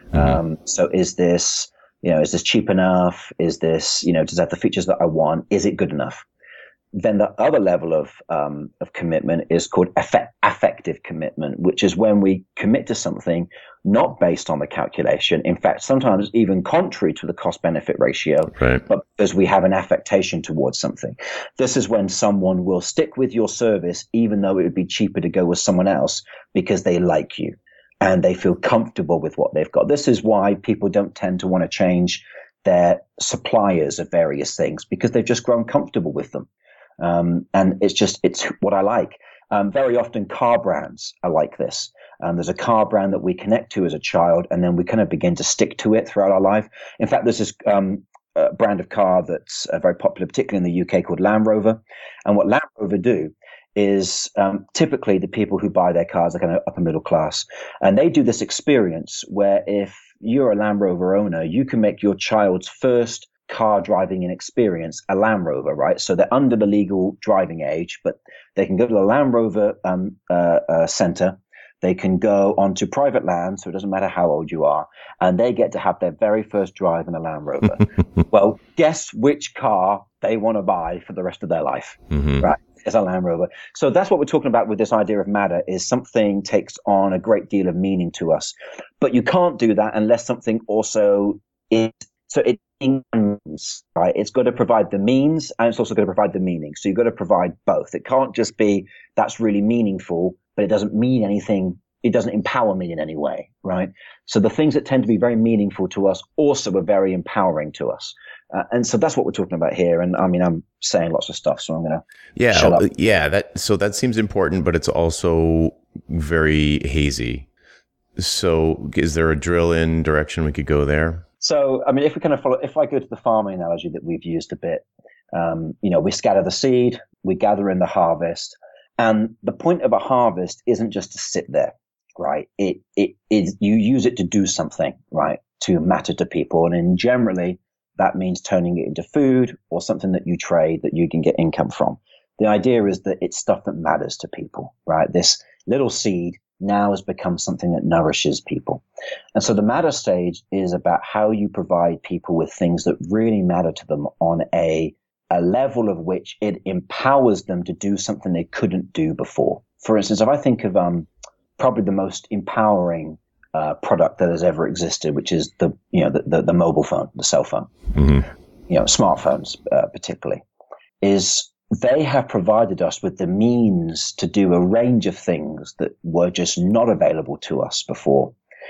So is this cheap enough? Is this, does it have the features that I want? Is it good enough? Then the other level of commitment is called affective commitment, which is when we commit to something not based on the calculation. In fact, sometimes even contrary to the cost-benefit ratio, right, but because we have an affectation towards something. This is when someone will stick with your service, even though it would be cheaper to go with someone else, because they like you and they feel comfortable with what they've got. This is why people don't tend to want to change their suppliers of various things, because they've just grown comfortable with them. And it's what I like. Very often car brands are like this. There's a car brand that we connect to as a child, and then we kind of begin to stick to it throughout our life. In fact, there's this brand of car that's very popular, particularly in the UK, called Land Rover. And what Land Rover do is typically the people who buy their cars are kind of upper middle class. And they do this experience where if you're a Land Rover owner, you can make your child's first car driving experience a Land Rover, right? So they're under the legal driving age, but they can go to the Land Rover center. They can go onto private land, so it doesn't matter how old you are, and they get to have their very first drive in a Land Rover. Well, guess which car they want to buy for the rest of their life, right? It's a Land Rover. So that's what we're talking about with this idea of matter, is something takes on a great deal of meaning to us. But you can't do that unless something also is. So it means, right? It's got to provide the means, and it's also got to provide the meaning. So you've got to provide both. It can't just be that's really meaningful, but it doesn't mean anything. It doesn't empower me in any way, right? So the things that tend to be very meaningful to us also are very empowering to us. And so that's what we're talking about here. And I mean, I'm saying lots of stuff, so I'm going to shut up. Yeah. That seems important, but it's also very hazy. So is there a drill-in direction we could go there? So, I mean, if we kind of follow, if I go to the farming analogy that we've used a bit, we scatter the seed, we gather in the harvest, and the point of a harvest isn't just to sit there, right? It is, you use it to do something, right? To matter to people. And then generally that means turning it into food or something that you trade that you can get income from. The idea is that it's stuff that matters to people, right? This little seed now has become something that nourishes people. And so the matter stage is about how you provide people with things that really matter to them on a level of which it empowers them to do something they couldn't do before. For instance, if I think of probably the most empowering product that has ever existed, which is the mobile phone, the cell phone, smartphones particularly, is they have provided us with the means to do a range of things that were just not available to us before,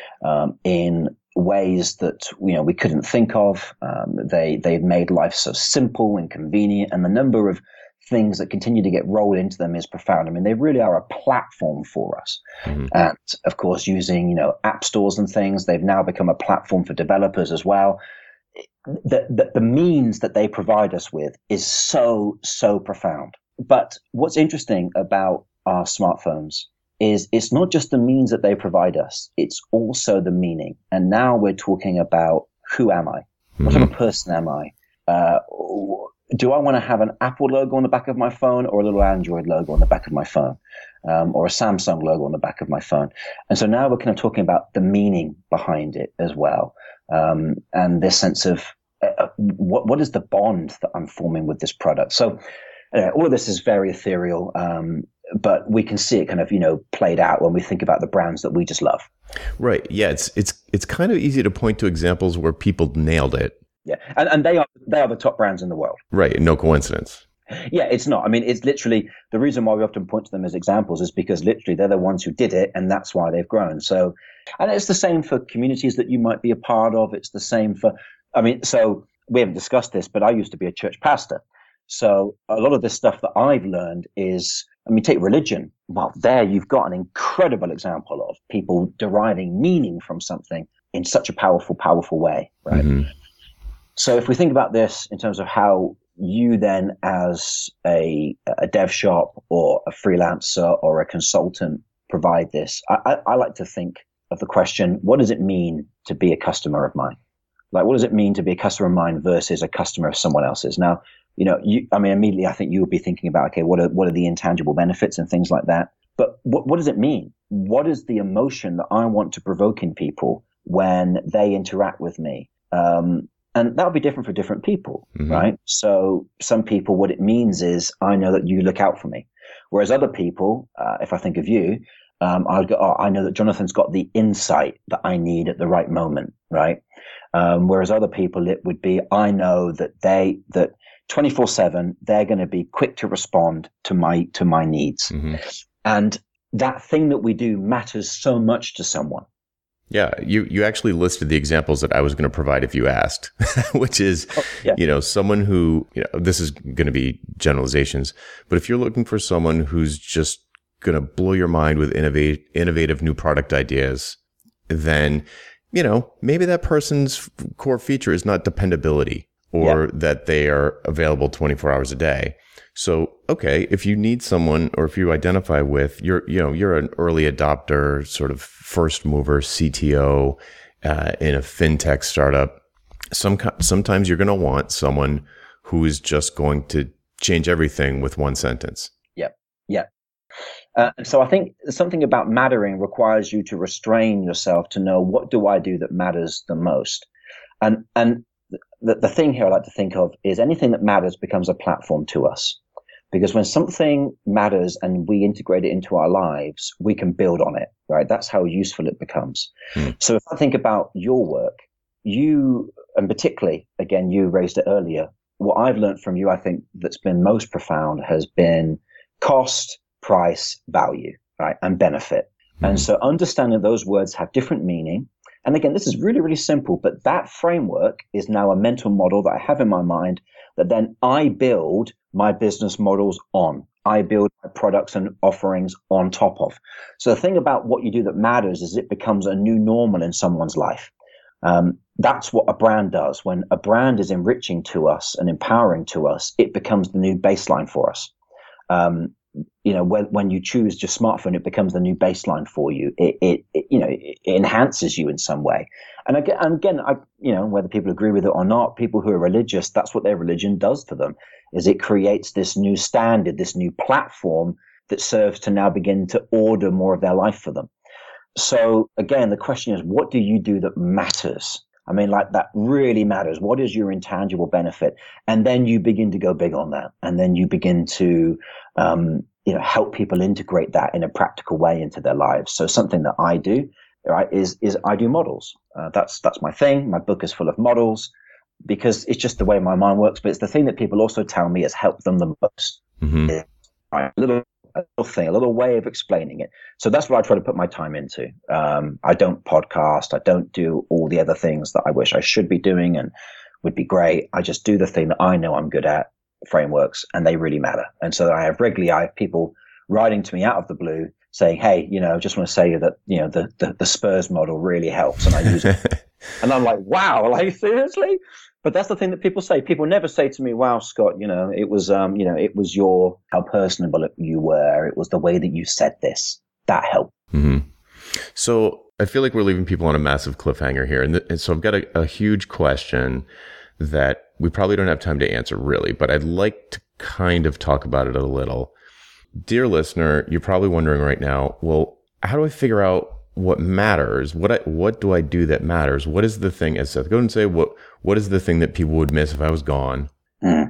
in ways that we couldn't think of. They've made life so simple and convenient, and the number of things that continue to get rolled into them is profound. I mean, they really are a platform for us. And of course, using app stores and things, they've now become a platform for developers as well. The means that they provide us with is so profound. But what's interesting about our smartphones is it's not just the means that they provide us, it's also the meaning. And now we're talking about, who am I? What type of person am I? Do I want to have an Apple logo on the back of my phone, or a little Android logo on the back of my phone, or a Samsung logo on the back of my phone? And so now we're kind of talking about the meaning behind it as well. And this sense of what is the bond that I'm forming with this product? So all of this is very ethereal, but we can see it kind of played out when we think about the brands that we just love. Right. Yeah. It's kind of easy to point to examples where people nailed it. Yeah, and they are the top brands in the world. Right. No coincidence. Yeah, it's not. I mean, it's literally the reason why we often point to them as examples is because literally they're the ones who did it, and that's why they've grown. So, and it's the same for communities that you might be a part of. It's the same for, so we haven't discussed this, but I used to be a church pastor. So a lot of this stuff that I've learned is I mean, take religion. Well, there you've got an incredible example of people deriving meaning from something in such a powerful, powerful way, right? Mm-hmm. So if we think about this in terms of how you then as a dev shop or a freelancer or a consultant provide this, I like to think of the question, what does it mean to be a customer of mine? Like, what does it mean to be a customer of mine versus a customer of someone else's? Now, immediately I think you would be thinking about, okay, what are the intangible benefits and things like that? But what does it mean? What is the emotion that I want to provoke in people when they interact with me? And that'll be different for different people, mm-hmm. right? So some people, what it means is I know that you look out for me. Whereas other people, if I think of you, I'll go, I know that Jonathan's got the insight that I need at the right moment, right? Whereas other people, it would be, I know that that 24/7, they're going to be quick to respond to my needs. Mm-hmm. And that thing that we do matters so much to someone. Yeah, you actually listed the examples that I was going to provide if you asked, which is, someone who, this is going to be generalizations, but if you're looking for someone who's just going to blow your mind with innovative new product ideas, then, maybe that person's core feature is not dependability or that they are available 24 hours a day. So, okay, if you need someone or if you identify with, you're an early adopter, sort of first mover CTO in a fintech startup, sometimes you're going to want someone who is just going to change everything with one sentence. Yeah. So I think something about mattering requires you to restrain yourself to know, what do I do that matters the most? And the thing here I like to think of is anything that matters becomes a platform to us. Because when something matters and we integrate it into our lives, we can build on it, right? That's how useful it becomes. So if I think about your work, you, and particularly, again, you raised it earlier, what I've learned from you, I think that's been most profound has been cost, price, value, right? And benefit. And so understanding those words have different meaning. And again, this is really, really simple, but that framework is now a mental model that I have in my mind that then I build my business models on. I build my products and offerings on top of. So the thing about what you do that matters is it becomes a new normal in someone's life. That's what a brand does. When a brand is enriching to us and empowering to us, it becomes the new baseline for us. When you choose your smartphone, it becomes the new baseline for you. It enhances you in some way. And again, whether people agree with it or not, people who are religious, that's what their religion does for them, is it creates this new standard, this new platform that serves to now begin to order more of their life for them. So again, the question is, what do you do that matters? I mean, like, that really matters. What is your intangible benefit? And then you begin to go big on that. And then you begin to, help people integrate that in a practical way into their lives. So something that I do, right, is I do models. That's my thing. My book is full of models because it's just the way my mind works. But it's the thing that people also tell me has helped them the most. Mm-hmm. A little thing, a little way of explaining it. So that's what I try to put my time into. I don't podcast. I don't do all the other things that I wish I should be doing and would be great. I just do the thing that I know I'm good at, frameworks, and they really matter. And so I have people writing to me out of the blue saying, hey, just want to say that, the Spurs model really helps and I use it. And I'm like, wow, like, seriously? But that's the thing that people say. People never say to me, wow, Scott, it was how personable you were. It was the way that you said this. That helped. Mm-hmm. So I feel like we're leaving people on a massive cliffhanger here. And so I've got a huge question that we probably don't have time to answer really, but I'd like to kind of talk about it a little. Dear listener, you're probably wondering right now, well, how do I figure out what matters? What do I do that matters? What is the thing, as Seth Godin say, what is the thing that people would miss if I was gone? I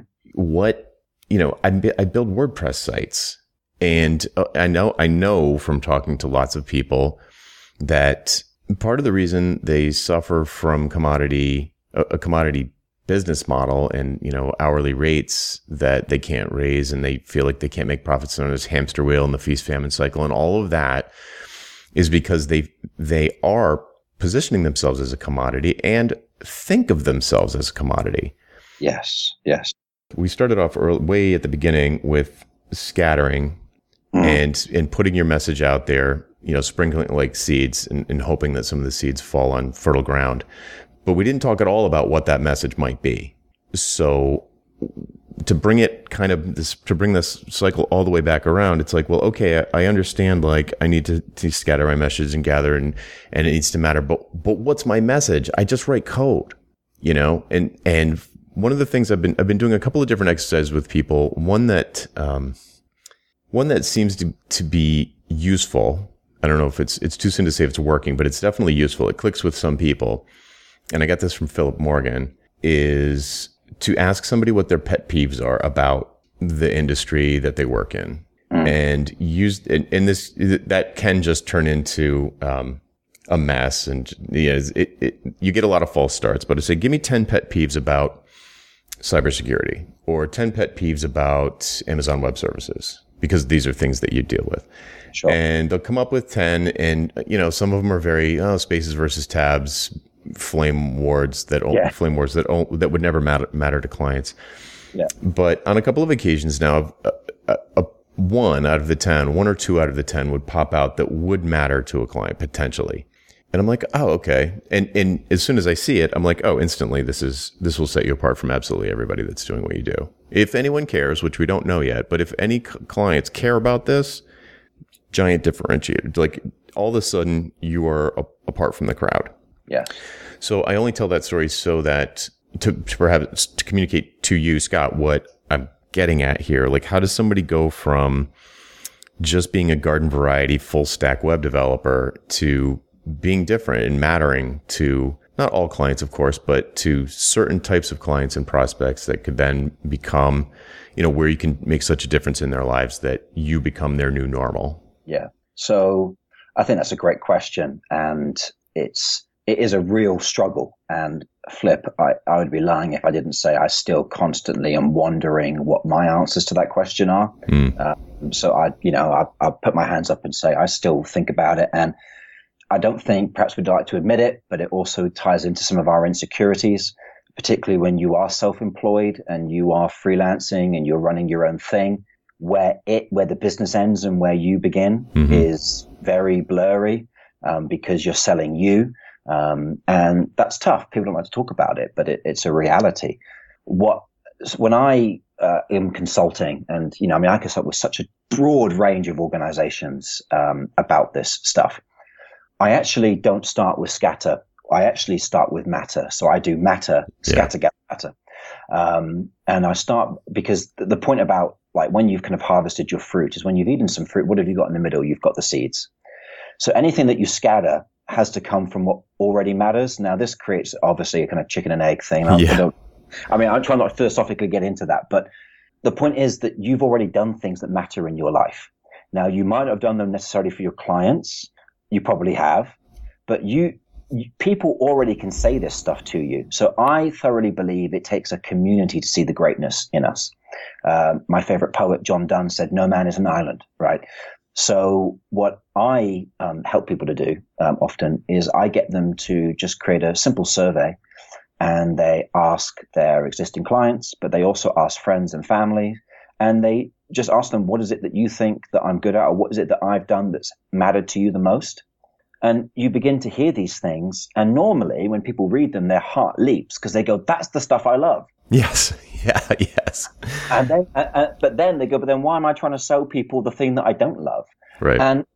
build WordPress sites, and I know from talking to lots of people that part of the reason they suffer from a commodity business model and, hourly rates that they can't raise and they feel like they can't make profits on this hamster wheel and the feast famine cycle and all of that is because they are positioning themselves as a commodity and think of themselves as a commodity. Yes. We started off way at the beginning with scattering and putting your message out there, sprinkling like seeds and hoping that some of the seeds fall on fertile ground. But we didn't talk at all about what that message might be. So to bring this cycle all the way back around, it's like, well, okay, I understand, like I need to scatter my message and gather and it needs to matter. But what's my message? I just write code, and one of the things I've been doing a couple of different exercises with people. One that seems to be useful. I don't know if it's too soon to say if it's working, but it's definitely useful. It clicks with some people. And I got this from Philip Morgan, is to ask somebody what their pet peeves are about the industry that they work in, and that can just turn into a mess. And you get a lot of false starts. But to say, give me 10 pet peeves about cybersecurity, or 10 pet peeves about Amazon Web Services, because these are things that you deal with. Sure. And they'll come up with 10, and some of them are very spaces versus tabs, flame wars that would never matter to clients. Yeah. But on a couple of occasions now, one or two out of the 10 would pop out that would matter to a client potentially. And I'm like, oh, okay. And as soon as I see it, I'm like, oh, instantly this will set you apart from absolutely everybody that's doing what you do. If anyone cares, which we don't know yet, but if any clients care about this, giant differentiator. Like all of a sudden you are apart from the crowd. Yeah. So I only tell that story so that to perhaps to communicate to you, Scott, what I'm getting at here. Like, how does somebody go from just being a garden variety full stack web developer to being different and mattering to not all clients, of course, but to certain types of clients and prospects that could then become, where you can make such a difference in their lives that you become their new normal? Yeah. So I think that's a great question. And it is a real struggle. And Flip, I would be lying if I didn't say I still constantly am wondering what my answers to that question are. So I'll put my hands up and say I still think about it. And I don't think perhaps we'd like to admit it, but it also ties into some of our insecurities, particularly when you are self-employed and you are freelancing and you're running your own thing, where the business ends and where you begin is very blurry, because you're selling you. And that's tough. People don't like to talk about it, but it's a reality. When I am consulting, and I consult with such a broad range of organizations about this stuff. I actually don't start with scatter. I actually start with matter. So I do matter, scatter, gather, matter. And I start because the point about like when you've kind of harvested your fruit is when you've eaten some fruit, what have you got in the middle? You've got the seeds. So anything that you scatter has to come from what already matters. Now, this creates obviously a kind of chicken and egg thing. I'm trying not to philosophically get into that, but the point is that you've already done things that matter in your life. Now, you might not have done them necessarily for your clients. You probably have, but people already can say this stuff to you. So I thoroughly believe it takes a community to see the greatness in us. My favorite poet, John Donne, said, "No man is an island," right? So what I help people to do often is I get them to just create a simple survey, and they ask their existing clients, but they also ask friends and family, and they just ask them, what is it that you think that I'm good at, or what is it that I've done that's mattered to you the most? And you begin to hear these things, and normally when people read them, their heart leaps because they go, that's the stuff I love. Yes. Yeah. Yes. And then, but then they go, but then why am I trying to sell people the thing that I don't love? Right. And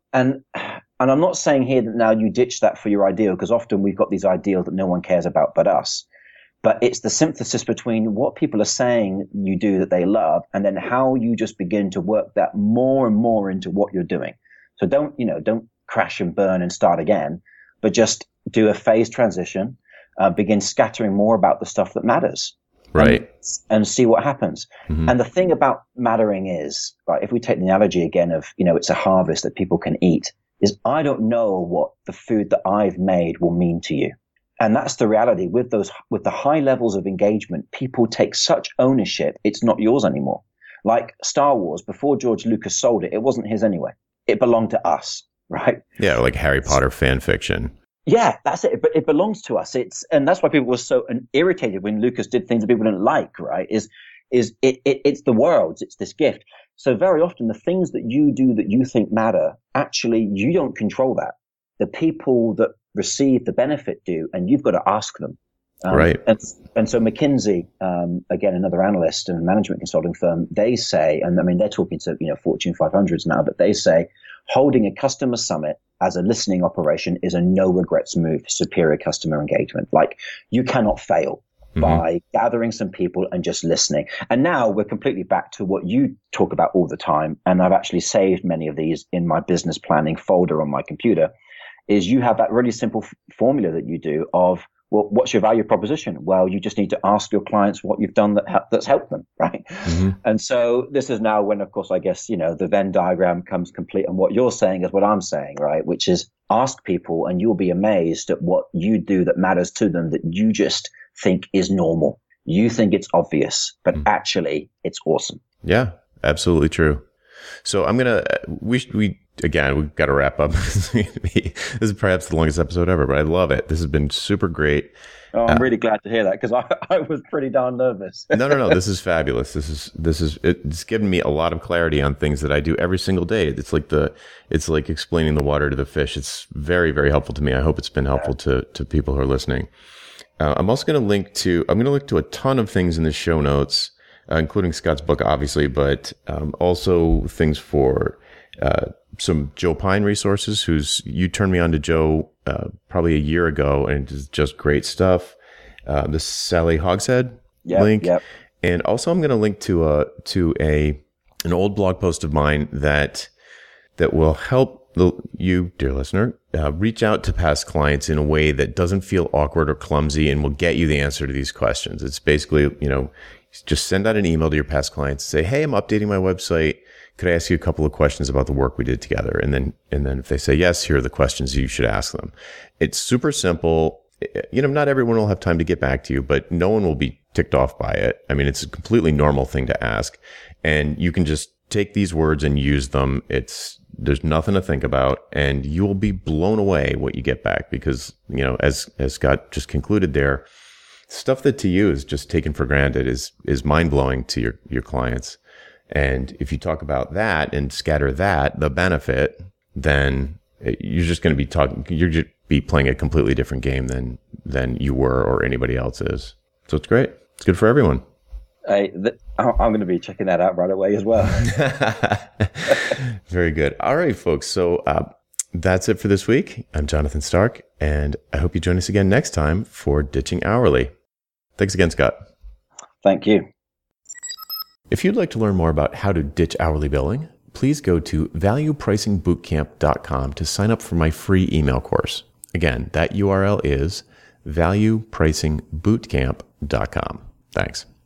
I'm not saying here that now you ditch that for your ideal, because often we've got these ideals that no one cares about but us. But it's the synthesis between what people are saying you do that they love, and then how you just begin to work that more and more into what you're doing. So don't crash and burn and start again, but just do a phased transition, begin scattering more about the stuff that matters. Right. And see what happens. Mm-hmm. And the thing about mattering is, right, if we take the analogy again of, it's a harvest that people can eat, is I don't know what the food that I've made will mean to you. And that's the reality with the high levels of engagement. People take such ownership. It's not yours anymore. Like Star Wars, before George Lucas sold it, it wasn't his anyway. It belonged to us, right? Yeah, like Harry Potter fan fiction. Yeah, that's it. But it belongs to us. And that's why people were so irritated when Lucas did things that people didn't like, right? It's the world's, it's this gift. So very often the things that you do that you think matter, actually, you don't control that. The people that receive the benefit do, and you've got to ask them. Right. And so McKinsey, again, another analyst and management consulting firm, they say, and I mean, they're talking to, Fortune 500s now, but they say holding a customer summit as a listening operation is a no regrets move for superior customer engagement. Like, you cannot fail by gathering some people and just listening. And now we're completely back to what you talk about all the time. And I've actually saved many of these in my business planning folder on my computer, is you have that really simple formula that you do of, well, what's your value proposition? Well, you just need to ask your clients what you've done that's helped them, right? And so this is now when, of course, I guess, the Venn diagram comes complete. And what you're saying is what I'm saying, right? Which is ask people and you'll be amazed at what you do that matters to them that you just think is normal. You think it's obvious, but actually it's awesome. Yeah, absolutely true. So I'm going to, we've got to wrap up. This is perhaps the longest episode ever, but I love it. This has been super great. Oh, I'm really glad to hear that, because I was pretty darn nervous. No. This is fabulous. It's given me a lot of clarity on things that I do every single day. It's like explaining the water to the fish. It's very, very helpful to me. I hope it's been helpful to people who are listening. I'm also going to link to a ton of things in the show notes, including Scott's book, obviously, but also things for some Joe Pine resources, you turned me on to Joe probably a year ago, and it's just great stuff. The Sally Hogshead link. Yep. And also I'm going to link to an old blog post of mine that will help you, dear listener, reach out to past clients in a way that doesn't feel awkward or clumsy and will get you the answer to these questions. It's basically, just send out an email to your past clients, say, hey, I'm updating my website. Could I ask you a couple of questions about the work we did together? And then if they say yes, here are the questions you should ask them. It's super simple. Not everyone will have time to get back to you, but no one will be ticked off by it. I mean, it's a completely normal thing to ask, and you can just take these words and use them. There's nothing to think about, and you will be blown away what you get back, because, as Scott just concluded there, stuff that to you is just taken for granted is mind blowing to your clients. And if you talk about that and scatter the benefit, then you're just going to be playing a completely different game than you were or anybody else is. So it's great. It's good for everyone. I'm going to be checking that out right away as well. Very good. All right, folks. So that's it for this week. I'm Jonathan Stark, and I hope you join us again next time for Ditching Hourly. Thanks again, Scott. Thank you. If you'd like to learn more about how to ditch hourly billing, please go to valuepricingbootcamp.com to sign up for my free email course. Again, that URL is valuepricingbootcamp.com. Thanks.